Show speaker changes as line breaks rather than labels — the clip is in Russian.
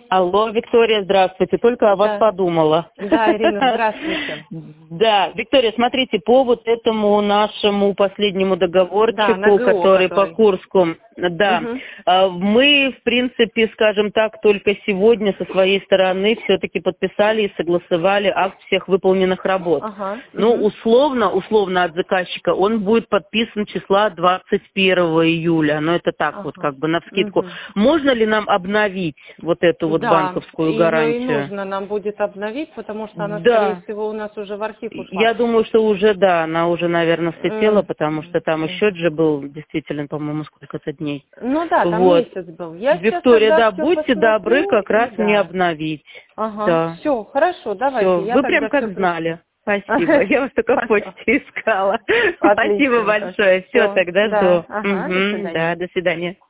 Алло, Виктория, здравствуйте. Только о вас подумала.
Да, Ирина, здравствуйте.
Да, Виктория, смотрите, по вот этому нашему последнему договорчику, который по Курску, да, мы, в принципе, скажем так, только сегодня со своей стороны все-таки подписали и согласовали акт всех выполненных работ. Ну, условно от заказчика он будет подписан числа 21 июля, но это так вот, как бы навскидку. Можно ли нам обновить вот эту вот банковскую гарантию?
Да, и нужно нам будет обновить, потому что она, скорее всего, у нас уже в архив ушла.
Я думаю, что уже, да, она уже, наверное, слетела, потому что там и счет же был действительно, по-моему, сколько-то дней.
Ну да, там
вот.
месяц был.
Виктория, да, будьте добры как раз мне обновить. Да.
Все, хорошо, давайте.
Всё. Вы прям как знали. Спасибо. Я вас только в почте искала. Спасибо большое. Все, тогда жду.
До свидания.
Да, до свидания.